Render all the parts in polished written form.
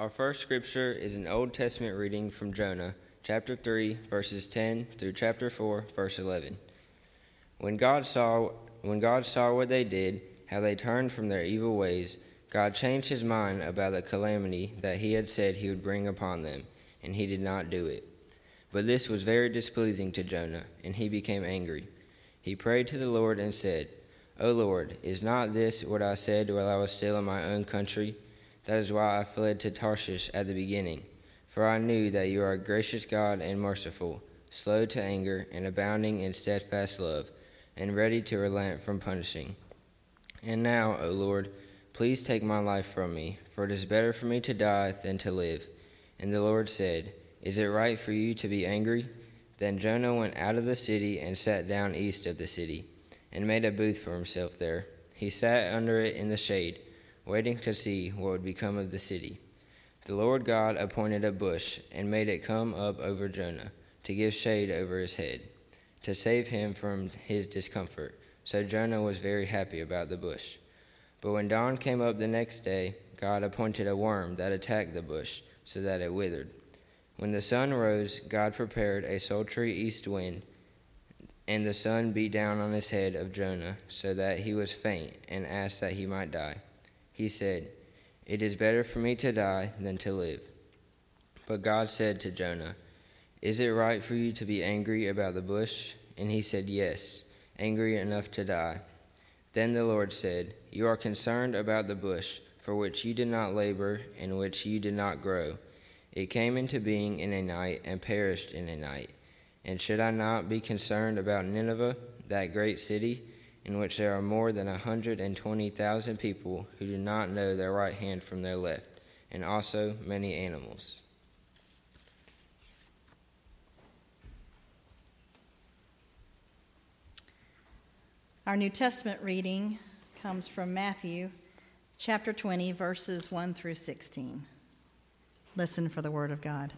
Our first scripture is an Old Testament reading from Jonah, chapter 3, verses 10 through chapter 4, verse 11. When God saw what they did, how they turned from their evil ways, God changed his mind about the calamity that he had said he would bring upon them, and he did not do it. But this was very displeasing to Jonah, and he became angry. He prayed to the Lord and said, O Lord, is not this what I said while I was still in my own country? That is why I fled to Tarshish at the beginning. For I knew that you are a gracious God and merciful, slow to anger and abounding in steadfast love, and ready to relent from punishing. And now, O Lord, please take my life from me, for it is better for me to die than to live. And the Lord said, Is it right for you to be angry? Then Jonah went out of the city and sat down east of the city, and made a booth for himself there. He sat under it in the shade, waiting to see what would become of the city. The Lord God appointed a bush and made it come up over Jonah, to give shade over his head, to save him from his discomfort. So Jonah was very happy about the bush. But when dawn came up the next day, God appointed a worm that attacked the bush, so that it withered. When the sun rose, God prepared a sultry east wind, and the sun beat down on his head of Jonah, so that he was faint, and asked that he might die. He said, It is better for me to die than to live. But God said to Jonah, Is it right for you to be angry about the bush? And he said, Yes, angry enough to die. Then the Lord said, You are concerned about the bush, for which you did not labor, and which you did not grow. It came into being in a night, and perished in a night. And should I not be concerned about Nineveh, that great city, in which there are more than 120,000 people who do not know their right hand from their left, and also many animals? Our New Testament reading comes from Matthew chapter 20, verses 1 through 16. Listen for the word of God.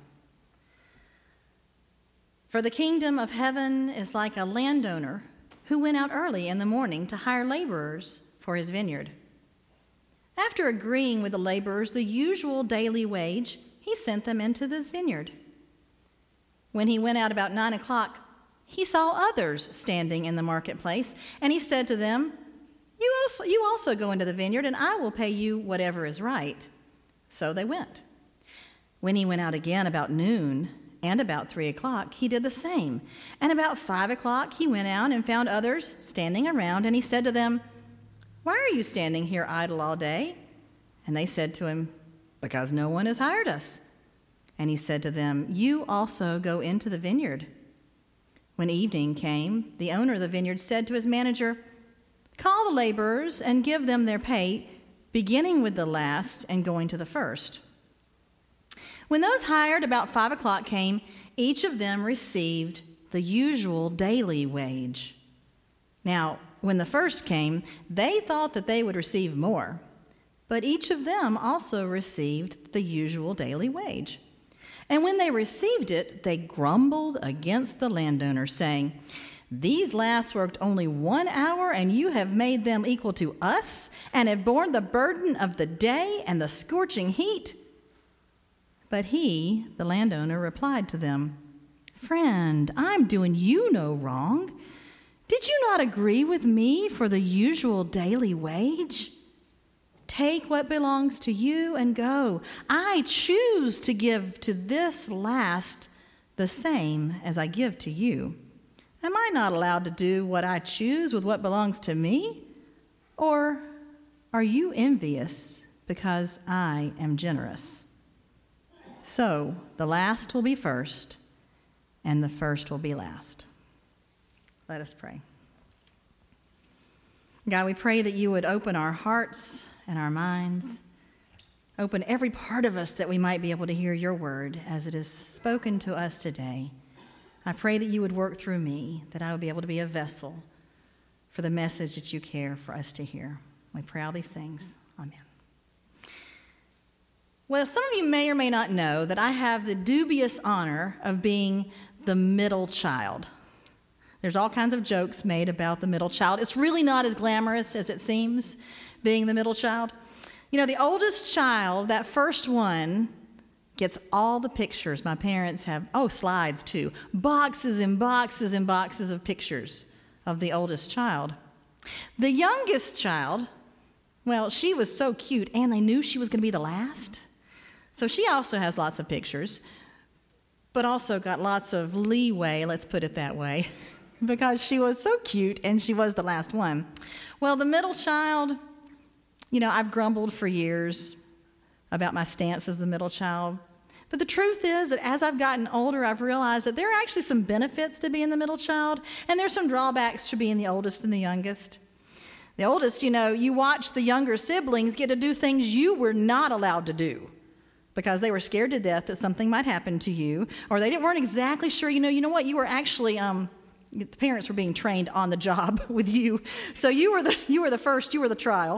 For the kingdom of heaven is like a landowner who went out early in the morning to hire laborers for his vineyard. After agreeing with the laborers the usual daily wage, he sent them into his vineyard. When he went out about 9 o'clock, he saw others standing in the marketplace, and he said to them, You also go into the vineyard, and I will pay you whatever is right. So they went. When he went out again about noon, and about 3 o'clock, he did the same. And about 5 o'clock, he went out and found others standing around, and he said to them, Why are you standing here idle all day? And they said to him, Because no one has hired us. And he said to them, You also go into the vineyard. When evening came, the owner of the vineyard said to his manager, Call the laborers and give them their pay, beginning with the last and going to the first. When those hired about 5 o'clock came, each of them received the usual daily wage. Now, when the first came, they thought that they would receive more, but each of them also received the usual daily wage. And when they received it, they grumbled against the landowner, saying, These last worked only 1 hour, and you have made them equal to us, and have borne the burden of the day and the scorching heat. But he, the landowner, replied to them, Friend, I'm doing you no wrong. Did you not agree with me for the usual daily wage? Take what belongs to you and go. I choose to give to this last the same as I give to you. Am I not allowed to do what I choose with what belongs to me? Or are you envious because I am generous? So the last will be first, and the first will be last. Let us pray. God, we pray that you would open our hearts and our minds, open every part of us that we might be able to hear your word as it is spoken to us today. I pray that you would work through me, that I would be able to be a vessel for the message that you care for us to hear. We pray all these things. Amen. Well, some of you may or may not know that I have the dubious honor of being the middle child. There's all kinds of jokes made about the middle child. It's really not as glamorous as it seems, being the middle child. The oldest child, that first one, gets all the pictures. My parents have, slides too. Boxes and boxes and boxes of pictures of the oldest child. The youngest child, well, she was so cute, and they knew she was going to be the last. So she also has lots of pictures, but also got lots of leeway, let's put it that way, because she was so cute and she was the last one. Well, the middle child, I've grumbled for years about my stance as the middle child. But the truth is that as I've gotten older, I've realized that there are actually some benefits to being the middle child, and there's some drawbacks to being the oldest and the youngest. The oldest, you watch the younger siblings get to do things you were not allowed to do because they were scared to death that something might happen to you, or they weren't exactly sure, you were actually, the parents were being trained on the job with you. So you were the trial.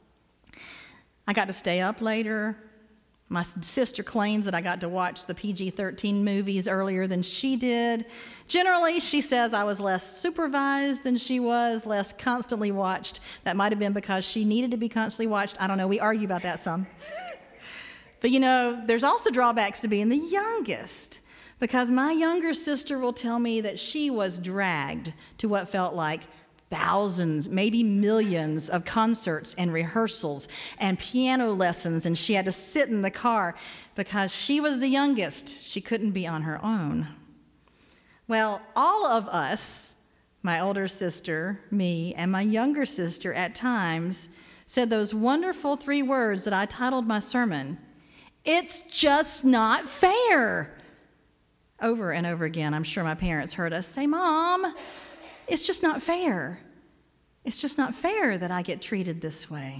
I got to stay up later. My sister claims that I got to watch the PG-13 movies earlier than she did. Generally, she says I was less supervised than she was, less constantly watched. That might have been because she needed to be constantly watched. I don't know. We argue about that some. But, there's also drawbacks to being the youngest, because my younger sister will tell me that she was dragged to what felt like thousands, maybe millions of concerts and rehearsals and piano lessons, and she had to sit in the car because she was the youngest. She couldn't be on her own. Well, all of us, my older sister, me, and my younger sister at times, said those wonderful 3 words that I titled my sermon, "It's just not fair." Over and over again, I'm sure my parents heard us say, "Mom, it's just not fair. It's just not fair that I get treated this way."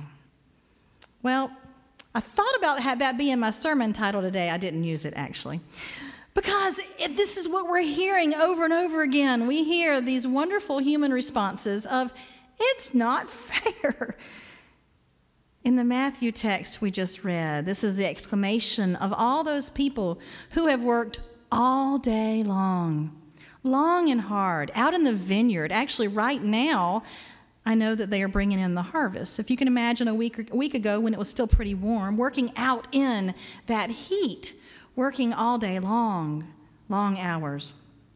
Well, I thought about that being my sermon title today. I didn't use it, actually, because this is what we're hearing over and over again. We hear these wonderful human responses of, "It's not fair." In the Matthew text we just read, this is the exclamation of all those people who have worked all day long and hard, out in the vineyard. Actually, right now, I know that they are bringing in the harvest. If you can imagine a week ago when it was still pretty warm, working out in that heat, working all day long hours.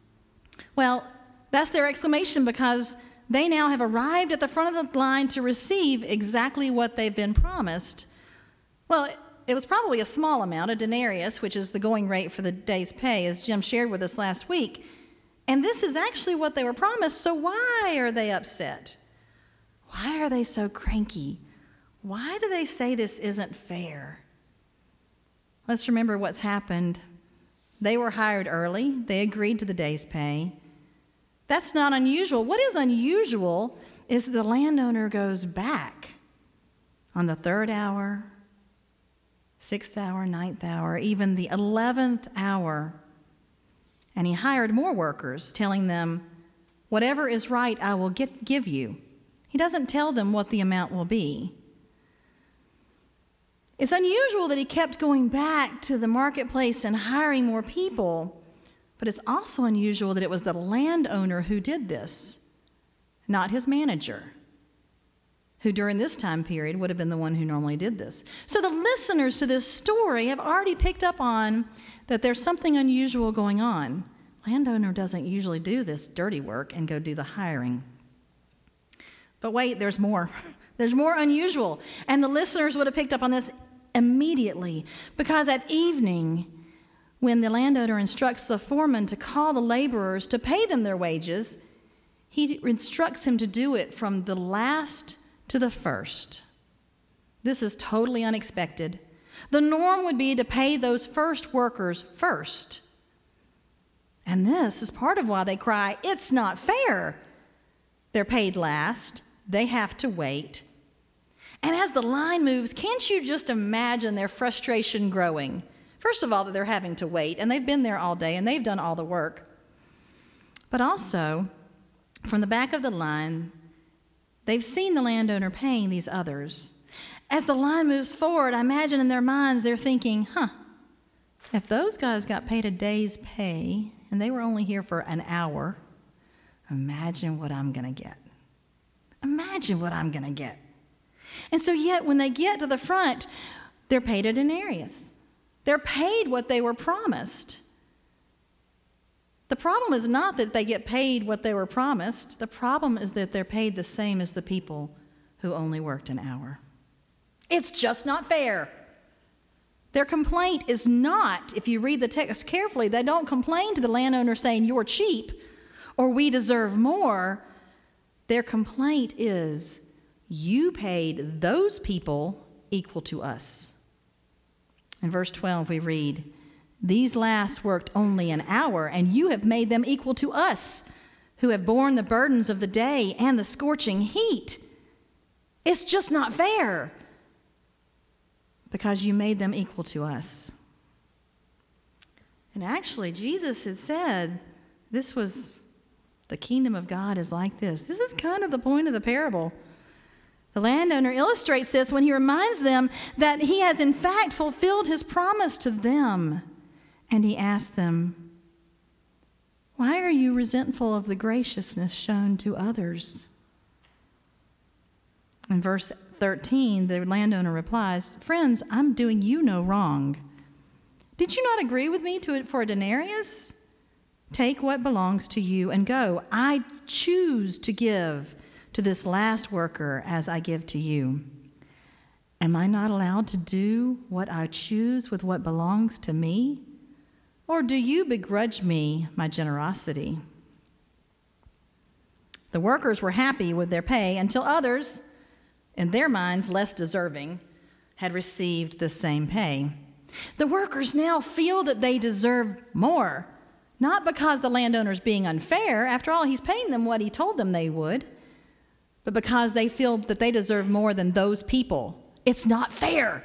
Well, that's their exclamation because they now have arrived at the front of the line to receive exactly what they've been promised. Well, it was probably a small amount, a denarius, which is the going rate for the day's pay, as Jim shared with us last week. And this is actually what they were promised, so why are they upset? Why are they so cranky? Why do they say this isn't fair? Let's remember what's happened. They were hired early. They agreed to the day's pay. That's not unusual. What is unusual is the landowner goes back on the 3rd hour, 6th hour, 9th hour, even the 11th hour. And he hired more workers, telling them, "Whatever is right, I will give you." He doesn't tell them what the amount will be. It's unusual that he kept going back to the marketplace and hiring more people, but it's also unusual that it was the landowner who did this, not his manager, who during this time period would have been the one who normally did this. So the listeners to this story have already picked up on that there's something unusual going on. Landowner doesn't usually do this dirty work and go do the hiring. But wait, there's more. There's more unusual. And the listeners would have picked up on this immediately, because at evening, when the landowner instructs the foreman to call the laborers to pay them their wages, he instructs him to do it from the last to the first. This is totally unexpected. The norm would be to pay those first workers first. And this is part of why they cry, "It's not fair." They're paid last. They have to wait. And as the line moves, can't you just imagine their frustration growing? First of all, that they're having to wait, and they've been there all day, and they've done all the work. But also, from the back of the line, they've seen the landowner paying these others. As the line moves forward, I imagine in their minds they're thinking, if those guys got paid a day's pay, and they were only here for an hour, imagine what I'm going to get. Imagine what I'm going to get. And so yet when they get to the front, they're paid a denarius. They're paid what they were promised. The problem is not that they get paid what they were promised. The problem is that they're paid the same as the people who only worked an hour. It's just not fair. Their complaint is not, if you read the text carefully, they don't complain to the landowner saying, "You're cheap," or "We deserve more." Their complaint is, "You paid those people equal to us." In verse 12 we read, "These last worked only an hour, and you have made them equal to us, who have borne the burdens of the day and the scorching heat." It's just not fair because you made them equal to us. And actually, Jesus had said the kingdom of God is like this. This is kind of the point of the parable. The landowner illustrates this when he reminds them that he has in fact fulfilled his promise to them. And he asks them, "Why are you resentful of the graciousness shown to others?" In verse 13, the landowner replies, "Friends, I'm doing you no wrong. Did you not agree with me for a denarius? Take what belongs to you and go. I choose to give to this last worker as I give to you. Am I not allowed to do what I choose with what belongs to me? Or do you begrudge me my generosity?" The workers were happy with their pay until others, in their minds less deserving, had received the same pay. The workers now feel that they deserve more, not because the landowner's being unfair. After all, he's paying them what he told them they would, but because they feel that they deserve more than those people. It's not fair.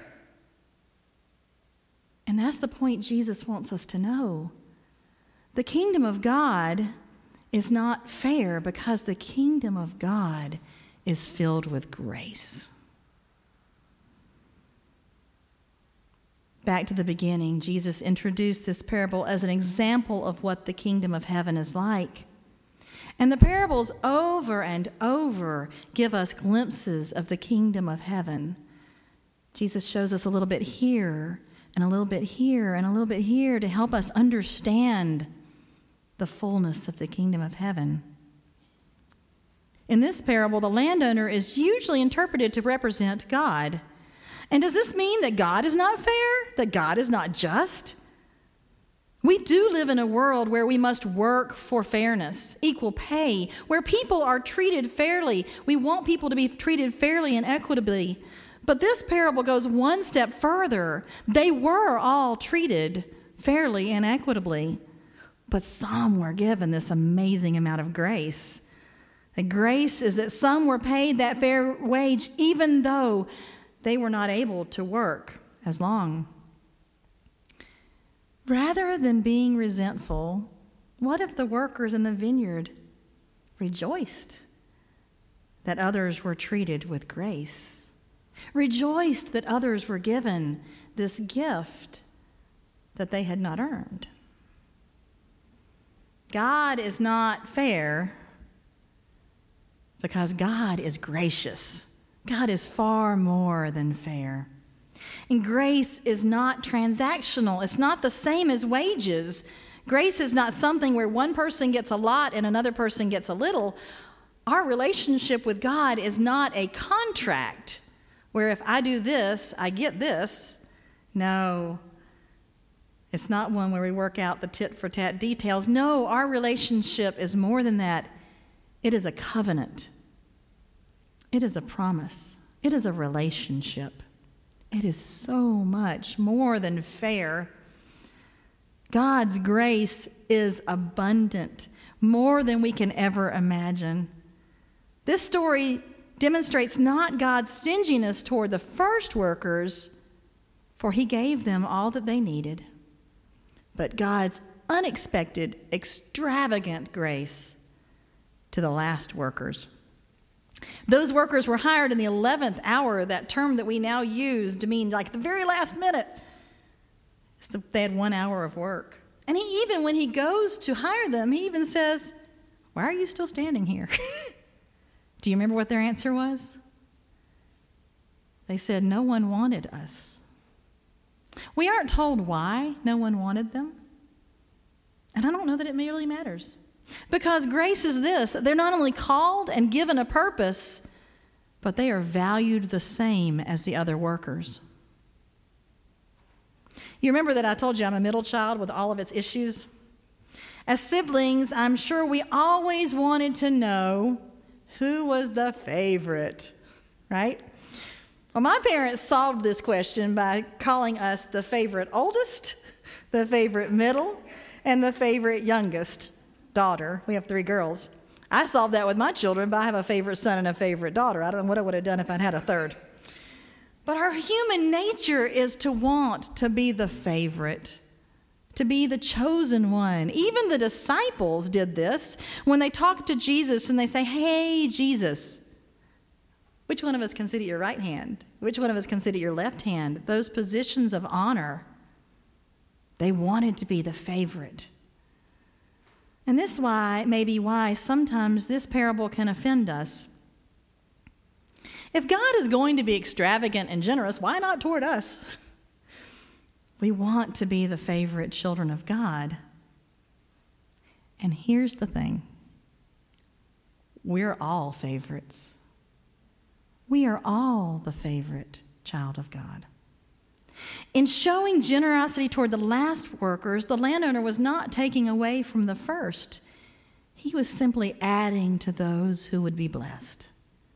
And that's the point Jesus wants us to know. The kingdom of God is not fair because the kingdom of God is filled with grace. Back to the beginning, Jesus introduced this parable as an example of what the kingdom of heaven is like. And the parables over and over give us glimpses of the kingdom of heaven. Jesus shows us a little bit here, and a little bit here, and a little bit here to help us understand the fullness of the kingdom of heaven. In this parable, the landowner is usually interpreted to represent God. And does this mean that God is not fair? That God is not just? We do live in a world where we must work for fairness, equal pay, where people are treated fairly. We want people to be treated fairly and equitably. But this parable goes one step further. They were all treated fairly and equitably, but some were given this amazing amount of grace. The grace is that some were paid that fair wage even though they were not able to work as long. Rather than being resentful, what if the workers in the vineyard rejoiced that others were treated with grace? Rejoiced that others were given this gift that they had not earned. God is not fair because God is gracious. God is far more than fair. And grace is not transactional. It's not the same as wages. Grace is not something where one person gets a lot and another person gets a little. Our relationship with God is not a contract where if I do this, I get this. No, it's not one where we work out the tit-for-tat details. No, our relationship is more than that. It is a covenant. It is a promise. It is a relationship. It is so much more than fair. God's grace is abundant, more than we can ever imagine. This story demonstrates not God's stinginess toward the first workers, for he gave them all that they needed, but God's unexpected, extravagant grace to the last workers. Those workers were hired in the 11th hour, that term that we now use to mean like the very last minute. They had 1 hour of work. And when he goes to hire them, he even says, "Why are you still standing here?" Do you remember what their answer was? They said no one wanted us. We aren't told why no one wanted them. And I don't know that it really matters. Because grace is this, that they're not only called and given a purpose, but they are valued the same as the other workers. You remember that I told you I'm a middle child with all of its issues? As siblings, I'm sure we always wanted to know who was the favorite, right? Well, my parents solved this question by calling us the favorite oldest, the favorite middle, and the favorite youngest daughter. We have 3 girls. I solved that with my children by I have a favorite son and a favorite daughter. I don't know what I would have done if I'd had a third. But our human nature is to want to be the favorite, to be the chosen one. Even the disciples did this when they talked to Jesus and they say, "Hey, Jesus, which one of us can sit at your right hand? Which one of us can sit at your left hand?" Those positions of honor. They wanted to be the favorite. And this may be why sometimes this parable can offend us. If God is going to be extravagant and generous, why not toward us? We want to be the favorite children of God. And here's the thing. We're all favorites. We are all the favorite child of God. In showing generosity toward the last workers, the landowner was not taking away from the first. He was simply adding to those who would be blessed.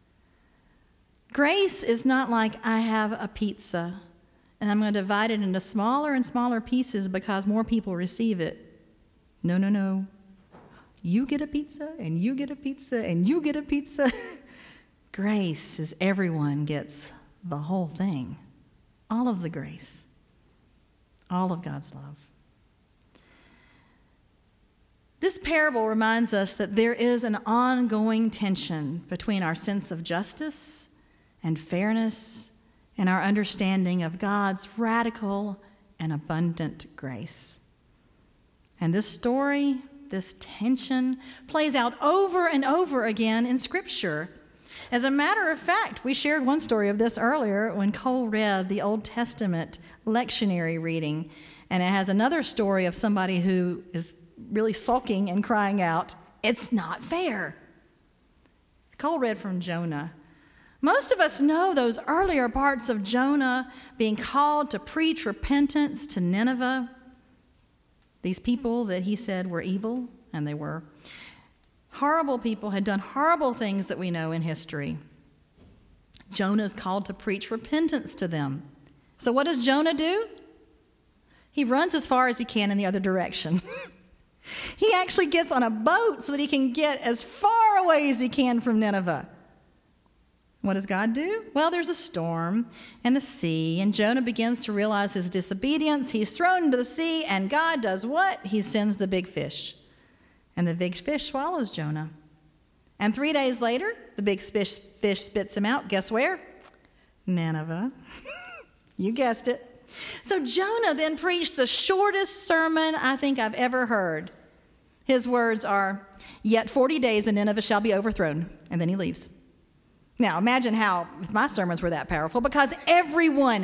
Grace is not like I have a pizza and I'm going to divide it into smaller and smaller pieces because more people receive it. No. You get a pizza and you get a pizza and you get a pizza. Grace is everyone gets the whole thing. All of the grace, all of God's love. This parable reminds us that there is an ongoing tension between our sense of justice and fairness and our understanding of God's radical and abundant grace. And this story, this tension, plays out over and over again in Scripture. As a matter of fact, we shared one story of this earlier when Cole read the Old Testament lectionary reading, and it has another story of somebody who is really sulking and crying out, "It's not fair." Cole read from Jonah. Most of us know those earlier parts of Jonah being called to preach repentance to Nineveh, these people that he said were evil, and they were. Horrible people had done horrible things that we know in history. Jonah is called to preach repentance to them. So what does Jonah do? He runs as far as he can in the other direction. He actually gets on a boat so that he can get as far away as he can from Nineveh. What does God do? Well, there's a storm and the sea, and Jonah begins to realize his disobedience. He's thrown into the sea, and God does what? He sends the big fish. And the big fish swallows Jonah. And 3 days later, the big fish spits him out. Guess where? Nineveh. You guessed it. So Jonah then preached the shortest sermon I think I've ever heard. His words are, "Yet 40 days and Nineveh shall be overthrown." And then he leaves. Now, imagine how if my sermons were that powerful, because everyone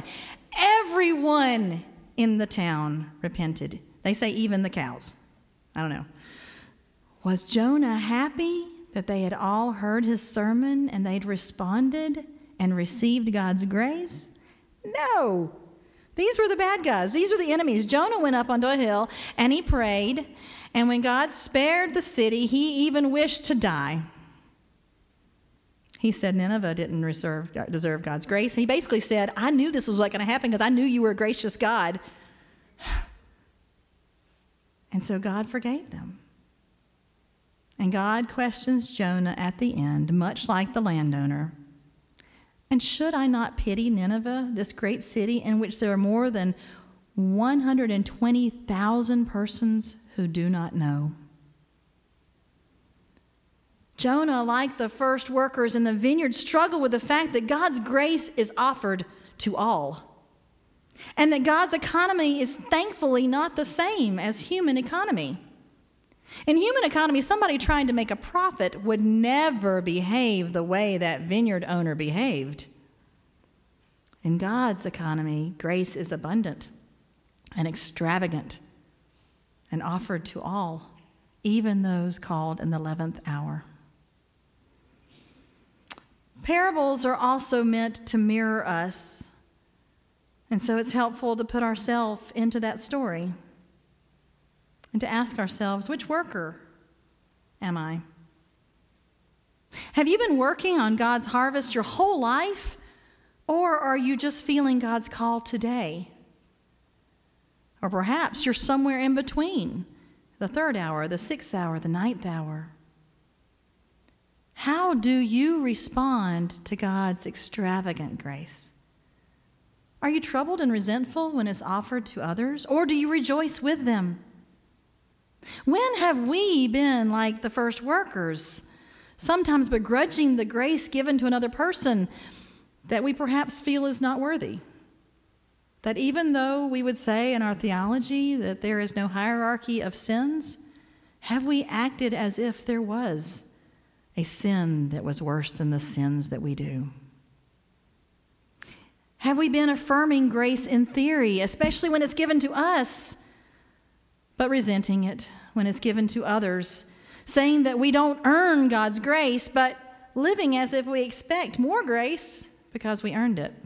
in the town repented. They say even the cows. I don't know. Was Jonah happy that they had all heard his sermon and they'd responded and received God's grace? No. These were the bad guys. These were the enemies. Jonah went up onto a hill and he prayed, and when God spared the city, he even wished to die. He said Nineveh didn't deserve God's grace. He basically said, "I knew this was going to happen because I knew you were a gracious God." And so God forgave them. And God questions Jonah at the end, much like the landowner. "And should I not pity Nineveh, this great city in which there are more than 120,000 persons who do not know?" Jonah, like the first workers in the vineyard, struggled with the fact that God's grace is offered to all, and that God's economy is thankfully not the same as human economy. In human economy, somebody trying to make a profit would never behave the way that vineyard owner behaved. In God's economy, grace is abundant and extravagant and offered to all, even those called in the 11th hour. Parables are also meant to mirror us, and so it's helpful to put ourselves into that story and to ask ourselves, which worker am I? Have you been working on God's harvest your whole life, or are you just feeling God's call today? Or perhaps you're somewhere in between, the 3rd hour, the 6th hour, the 9th hour. How do you respond to God's extravagant grace? Are you troubled and resentful when it's offered to others, or do you rejoice with them? When have we been like the first workers, sometimes begrudging the grace given to another person that we perhaps feel is not worthy? That even though we would say in our theology that there is no hierarchy of sins, have we acted as if there was a sin that was worse than the sins that we do? Have we been affirming grace in theory, especially when it's given to us, but resenting it when it's given to others, saying that we don't earn God's grace, but living as if we expect more grace because we earned it?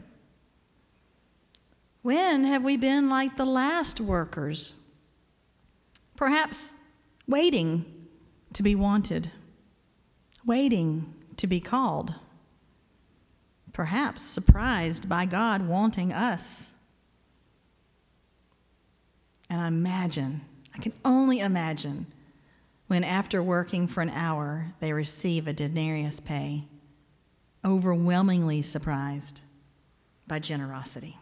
When have we been like the last workers, perhaps waiting to be wanted, waiting to be called, perhaps surprised by God wanting us? And I can only imagine when after working for an hour they receive a denarius pay, overwhelmingly surprised by generosity.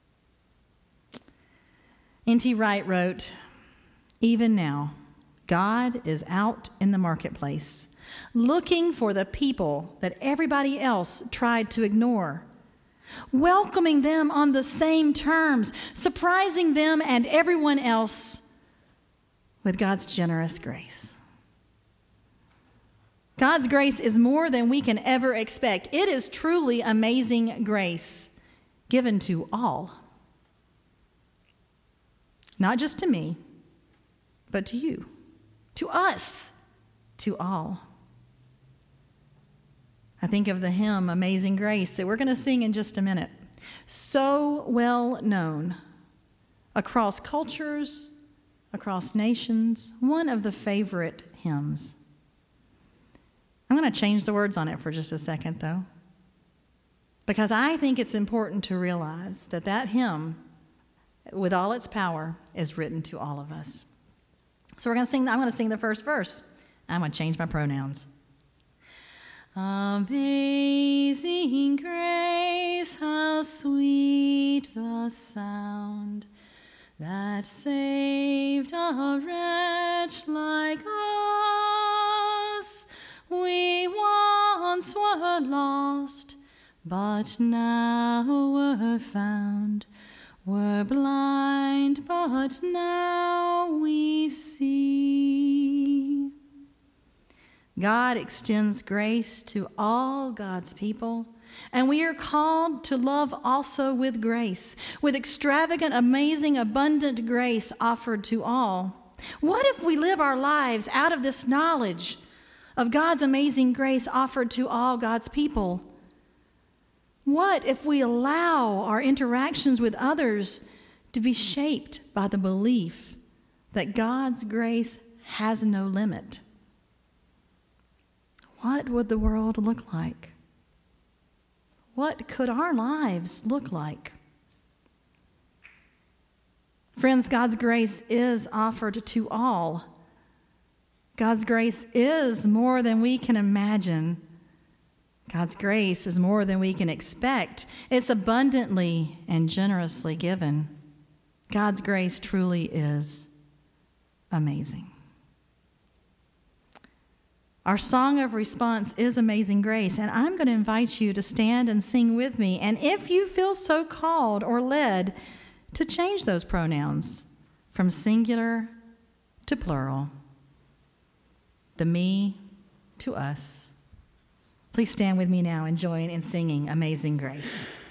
N.T. Wright wrote, "Even now, God is out in the marketplace, looking for the people that everybody else tried to ignore, welcoming them on the same terms, surprising them and everyone else with God's generous grace." God's grace is more than we can ever expect. It is truly amazing grace given to all. Not just to me, but to you, to us, to all. I think of the hymn, Amazing Grace, that we're going to sing in just a minute. So well known across cultures, across nations, one of the favorite hymns. I'm going to change the words on it for just a second, though, because I think it's important to realize that that hymn, with all its power, is written to all of us. So I'm going to sing the first verse. I'm going to change my pronouns. Amazing grace, how sweet the sound that saved a wretch like us. We once were lost, but now were found. Were blind, but now we see. God extends grace to all God's people, and we are called to love also with grace, with extravagant, amazing, abundant grace offered to all. What if we live our lives out of this knowledge of God's amazing grace offered to all God's people? What if we allow our interactions with others to be shaped by the belief that God's grace has no limit? What would the world look like? What could our lives look like? Friends, God's grace is offered to all. God's grace is more than we can imagine. God's grace is more than we can expect. It's abundantly and generously given. God's grace truly is amazing. Our song of response is Amazing Grace, and I'm going to invite you to stand and sing with me. And if you feel so called or led to change those pronouns from singular to plural, the me to us, please stand with me now and join in singing Amazing Grace.